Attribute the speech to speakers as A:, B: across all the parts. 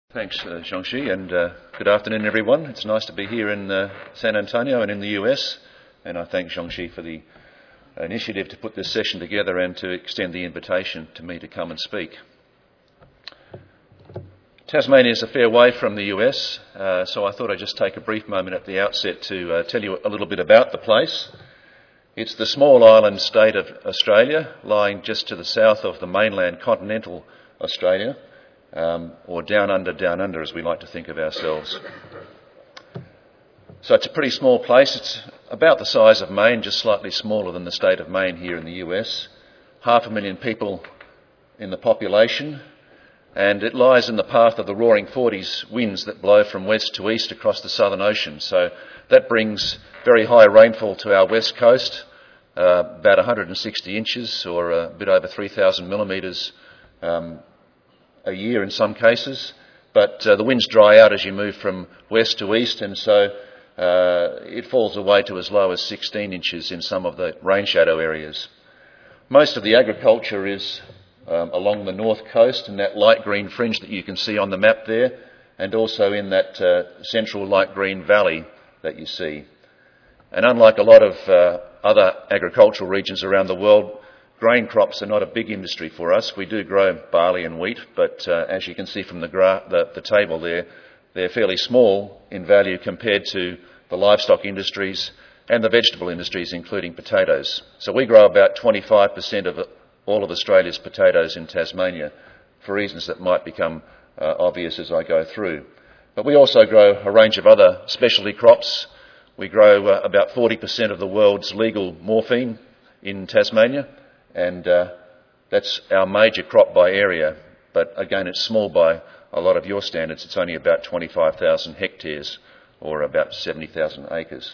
A: Thanks, Xiangxi, and good afternoon, everyone. It's nice to be here in San Antonio and in the US, and I thank Xiangxi for the initiative to put this session together and to extend the invitation to me to come and speak. Tasmania is a fair way from the US, so I thought I'd just take a brief moment at the outset to tell you a little bit about the place. It's the small island state of Australia, lying just to the south of the mainland continental Australia, or down under as we like to think of ourselves. So it's a pretty small place. It's about the size of Maine, just slightly smaller than the state of Maine here in the US. 500,000 people in the population, and it lies in the path of the roaring 40s winds that blow from west to east across the Southern Ocean. So that brings very high rainfall to our west coast, about 160 inches or a bit over 3,000 millimetres a year in some cases, but the winds dry out as you move from west to east, and so it falls away to as low as 16 inches in some of the rain shadow areas. Most of the agriculture is along the north coast, in that light green fringe that you can see on the map there, and also in that central light green valley that you see. And unlike a lot of other agricultural regions around the world, grain crops are not a big industry for us. We do grow barley and wheat, but as you can see from the table there, they're fairly small in value compared to the livestock industries and the vegetable industries, including potatoes. So we grow about 25% of all of Australia's potatoes in Tasmania, for reasons that might become obvious as I go through. But we also grow a range of other specialty crops. We grow about 40% of the world's legal morphine in Tasmania, and that's our major crop by area, but again it's small by a lot of your standards. It's only about 25,000 hectares or about 70,000 acres.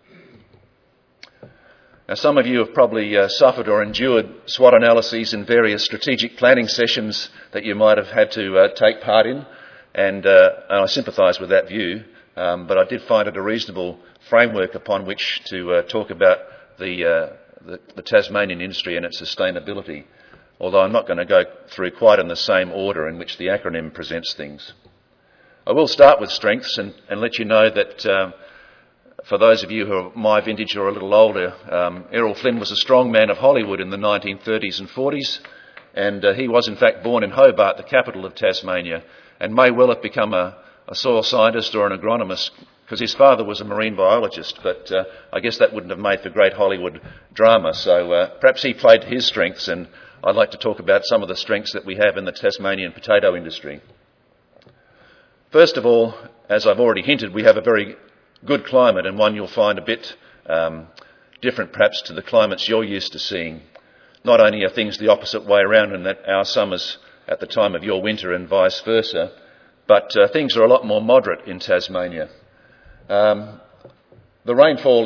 A: Now, some of you have probably suffered or endured SWOT analyses in various strategic planning sessions that you might have had to take part in, and I sympathise with that view, but I did find it a reasonable framework upon which to talk about the Tasmanian industry and its sustainability, although I'm not going to go through quite in the same order in which the acronym presents things. I will start with strengths and let you know that for those of you who are my vintage or a little older, Errol Flynn was a strong man of Hollywood in the 1930s and 40s, and he was in fact born in Hobart, the capital of Tasmania, and may well have become a soil scientist or an agronomist, because his father was a marine biologist, but I guess that wouldn't have made for great Hollywood drama, so perhaps he played to his strengths, and I'd like to talk about some of the strengths that we have in the Tasmanian potato industry. First of all, as I've already hinted, we have a very good climate, and one you'll find a bit different perhaps to the climates you're used to seeing. Not only are things the opposite way around in that our summer's at the time of your winter and vice versa, but things are a lot more moderate in Tasmania. The rainfall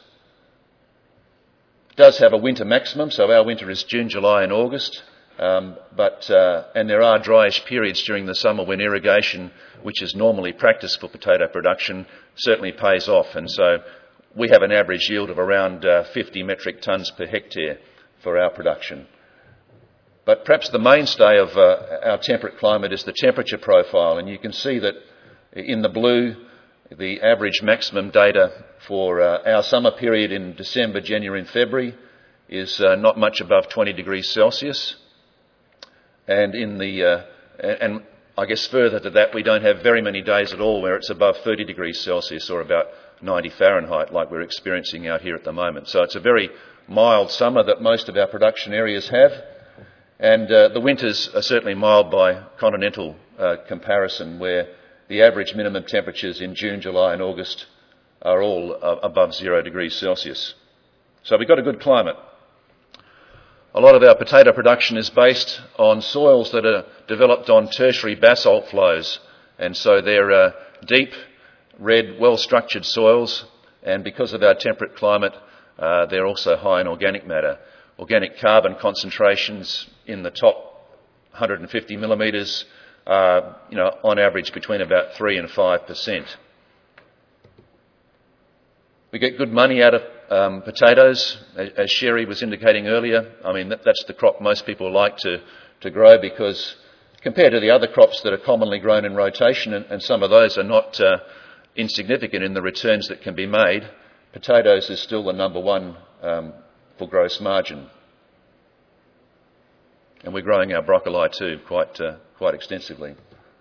A: does have a winter maximum, so our winter is June, July and August, and there are dryish periods during the summer when irrigation, which is normally practiced for potato production, certainly pays off, and so we have an average yield of around 50 metric tonnes per hectare for our production. But perhaps the mainstay of our temperate climate is the temperature profile, and you can see that in the blue the average maximum data for our summer period in December, January and February is not much above 20 degrees Celsius. And and I guess further to that, we don't have very many days at all where it's above 30 degrees Celsius or about 90 Fahrenheit like we're experiencing out here at the moment. So it's a very mild summer that most of our production areas have. And the winters are certainly mild by continental comparison, where the average minimum temperatures in June, July and August are all above 0 degrees Celsius. So we've got a good climate. A lot of our potato production is based on soils that are developed on tertiary basalt flows, and so they're deep, red, well-structured soils, and because of our temperate climate, they're also high in organic matter. Organic carbon concentrations in the top 150 millimetres on average between about 3 and 5%. We get good money out of potatoes, as Sherry was indicating earlier. I mean, that's the crop most people like to grow because compared to the other crops that are commonly grown in rotation, and some of those are not insignificant in the returns that can be made, potatoes is still the number one for gross margin. And we're growing our broccoli too quite extensively.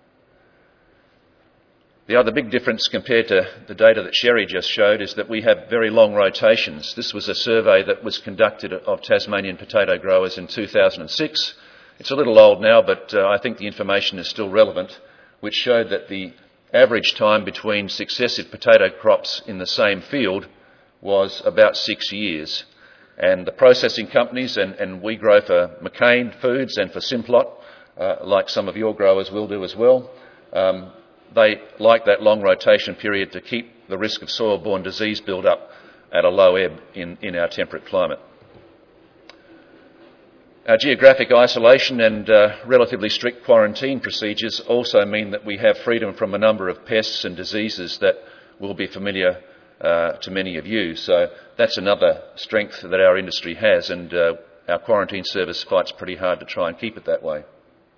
A: The other big difference compared to the data that Sherry just showed is that we have very long rotations. This was a survey that was conducted of Tasmanian potato growers in 2006. It's a little old now, but I think the information is still relevant, which showed that the average time between successive potato crops in the same field was about 6 years. And the processing companies, and we grow for McCain Foods and for Simplot, like some of your growers will do as well, they like that long rotation period to keep the risk of soil-borne disease build-up at a low ebb in our temperate climate. Our geographic isolation and relatively strict quarantine procedures also mean that we have freedom from a number of pests and diseases that will be familiar to many of you. So that's another strength that our industry has, and our quarantine service fights pretty hard to try and keep it that way.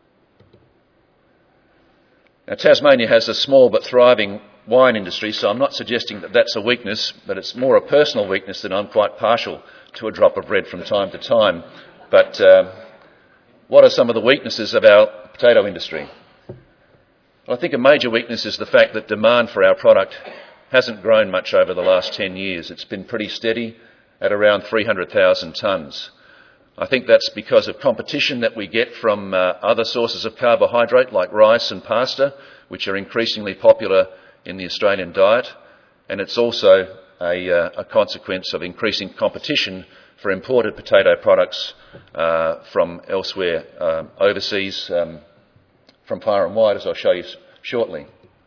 A: Now, Tasmania has a small but thriving wine industry, so I'm not suggesting that that's a weakness, but it's more a personal weakness that I'm quite partial to a drop of red from time to time. But what are some of the weaknesses of our potato industry? Well, I think a major weakness is the fact that demand for our product hasn't grown much over the last 10 years. It's been pretty steady at around 300,000 tonnes. I think that's because of competition that we get from other sources of carbohydrate like rice and pasta, which are increasingly popular in the Australian diet. And it's also a consequence of increasing competition for imported potato products from elsewhere overseas, from far and wide, as I'll show you shortly.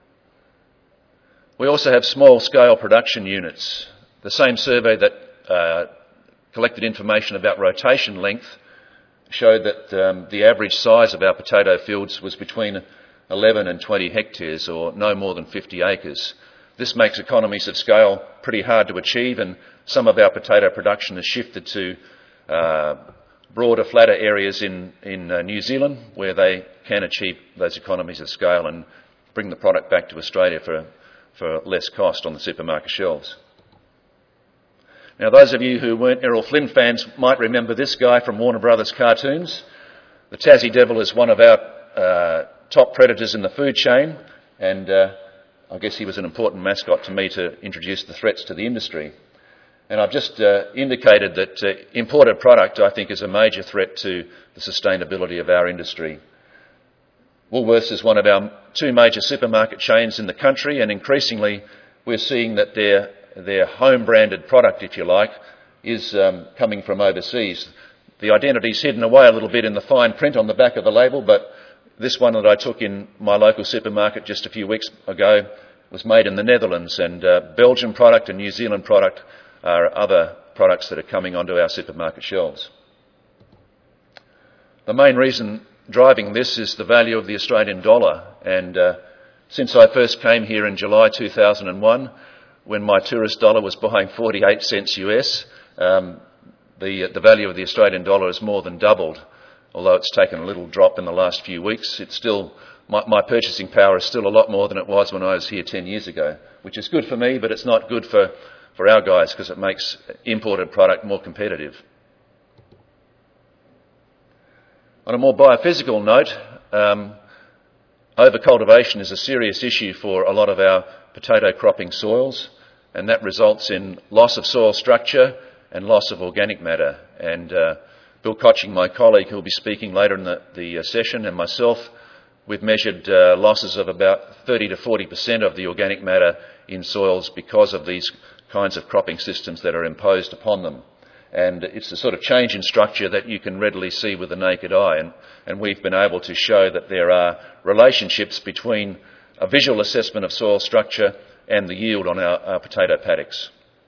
A: We also have small-scale production units. The same survey that collected information about rotation length showed that the average size of our potato fields was between 11 and 20 hectares, or no more than 50 acres. This makes economies of scale pretty hard to achieve, and some of our potato production has shifted to broader, flatter areas in New Zealand, where they can achieve those economies of scale and bring the product back to Australia for less cost on the supermarket shelves. Now, those of you who weren't Errol Flynn fans might remember this guy from Warner Brothers cartoons. The Tassie Devil is one of our top predators in the food chain, and I guess he was an important mascot to me to introduce the threats to the industry. And I've just indicated that imported product, I think, is a major threat to the sustainability of our industry. Woolworths is one of our two major supermarket chains in the country, and increasingly we're seeing that their home-branded product, if you like, is coming from overseas. The identity's hidden away a little bit in the fine print on the back of the label, but this one that I took in my local supermarket just a few weeks ago was made in the Netherlands, and Belgian product and New Zealand product are other products that are coming onto our supermarket shelves. The main reason driving this is the value of the Australian dollar, and since I first came here in July 2001, when my tourist dollar was buying 48 cents US, the value of the Australian dollar has more than doubled. Although it's taken a little drop in the last few weeks, it's still, my purchasing power is still a lot more than it was when I was here 10 years ago, which is good for me, but it's not good for our guys because it makes imported product more competitive. On a more biophysical note, overcultivation is a serious issue for a lot of our potato cropping soils, and that results in loss of soil structure and loss of organic matter. And Bill Cotching, my colleague, who will be speaking later in the session, and myself, we've measured losses of about 30 to 40% of the organic matter in soils because of these kinds of cropping systems that are imposed upon them. And it's the sort of change in structure that you can readily see with the naked eye. And we've been able to show that there are relationships between a visual assessment of soil structure and the yield on our potato paddocks.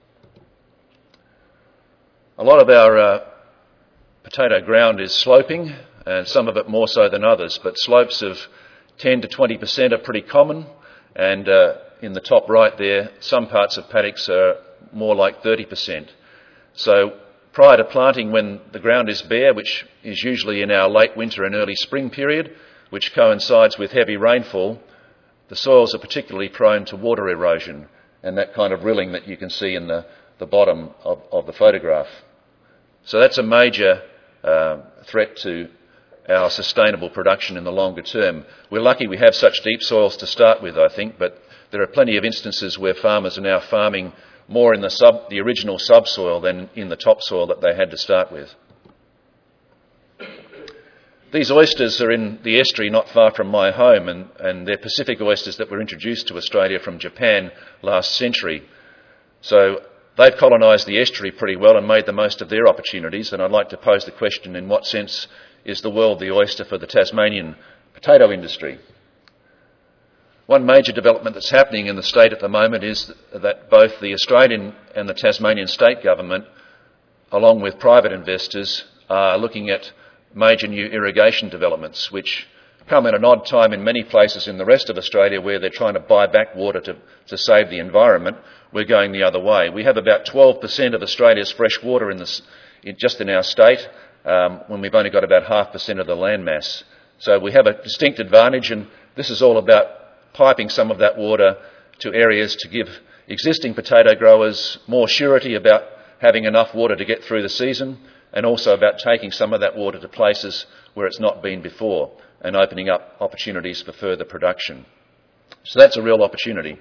A: A lot of our potato ground is sloping, and some of it more so than others, but slopes of 10 to 20% are pretty common, and in the top right there, some parts of paddocks are more like 30%. So prior to planting, when the ground is bare, which is usually in our late winter and early spring period, which coincides with heavy rainfall, the soils are particularly prone to water erosion and that kind of rilling that you can see in the bottom of the photograph. So that's a major threat to our sustainable production in the longer term. We're lucky we have such deep soils to start with, I think, but there are plenty of instances where farmers are now farming more in the original subsoil than in the topsoil that they had to start with. These oysters are in the estuary not far from my home, and they're Pacific oysters that were introduced to Australia from Japan last century. So they've colonised the estuary pretty well and made the most of their opportunities, and I'd like to pose the question, in what sense is the world the oyster for the Tasmanian potato industry? One major development that's happening in the state at the moment is that both the Australian and the Tasmanian state government, along with private investors, are looking at major new irrigation developments, which come at an odd time in many places in the rest of Australia where they're trying to buy back water to save the environment. We're going the other way. We have about 12% of Australia's fresh water just in our state, when we've only got about 0.5% of the landmass. So we have a distinct advantage, and this is all about piping some of that water to areas to give existing potato growers more surety about having enough water to get through the season, and also about taking some of that water to places where it's not been before and opening up opportunities for further production. So that's a real opportunity.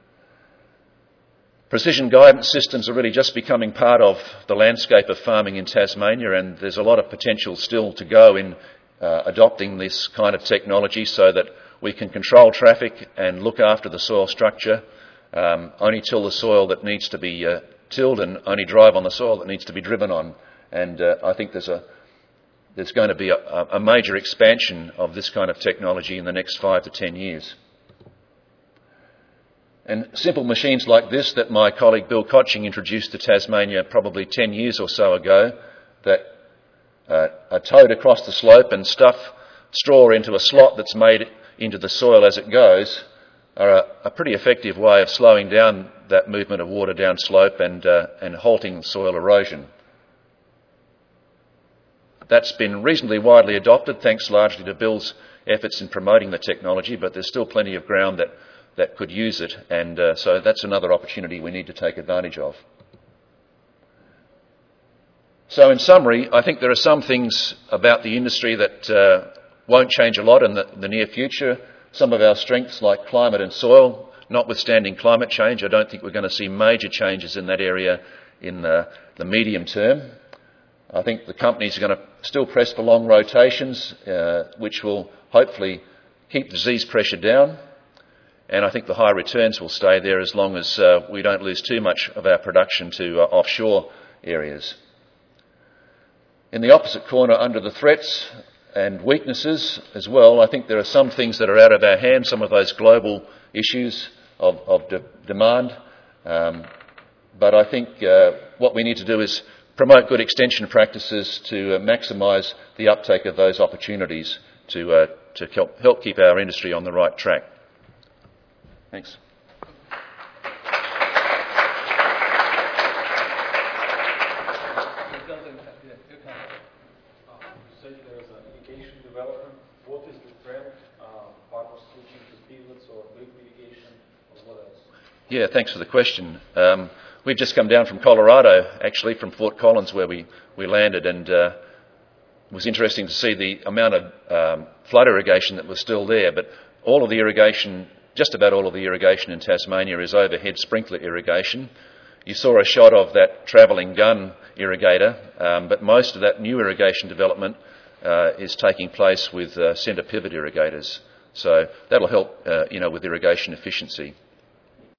A: Precision guidance systems are really just becoming part of the landscape of farming in Tasmania, and there's a lot of potential still to go in adopting this kind of technology so that we can control traffic and look after the soil structure, only till the soil that needs to be tilled, and only drive on the soil that needs to be driven on. And I think there's going to be a major expansion of this kind of technology in the next 5 to 10 years. And simple machines like this that my colleague Bill Cotching introduced to Tasmania probably 10 years or so ago, that are towed across the slope and stuff straw into a slot that's made into the soil as it goes, are a pretty effective way of slowing down that movement of water down slope and halting soil erosion. That's been reasonably widely adopted, thanks largely to Bill's efforts in promoting the technology, but there's still plenty of ground that could use it, and so that's another opportunity we need to take advantage of. So in summary, I think there are some things about the industry that won't change a lot in the near future. Some of our strengths, like climate and soil, notwithstanding climate change, I don't think we're going to see major changes in that area in the medium term. I think the companies are going to still press for long rotations, which will hopefully keep disease pressure down. And I think the high returns will stay there as long as we don't lose too much of our production to offshore areas. In the opposite corner, under the threats and weaknesses as well, I think there are some things that are out of our hands, some of those global issues of demand. But I think what we need to do is promote good extension practices to maximise the uptake of those opportunities to help keep our industry on the right track. Thanks. Yeah, thanks for the question. We've just come down from Colorado, actually, from Fort Collins, where we landed, and it was interesting to see the amount of flood irrigation that was still there. But all of the irrigation, just about all of the irrigation in Tasmania, is overhead sprinkler irrigation. You saw a shot of that travelling gun irrigator, but most of that new irrigation development is taking place with centre pivot irrigators. So that'll help, with irrigation efficiency.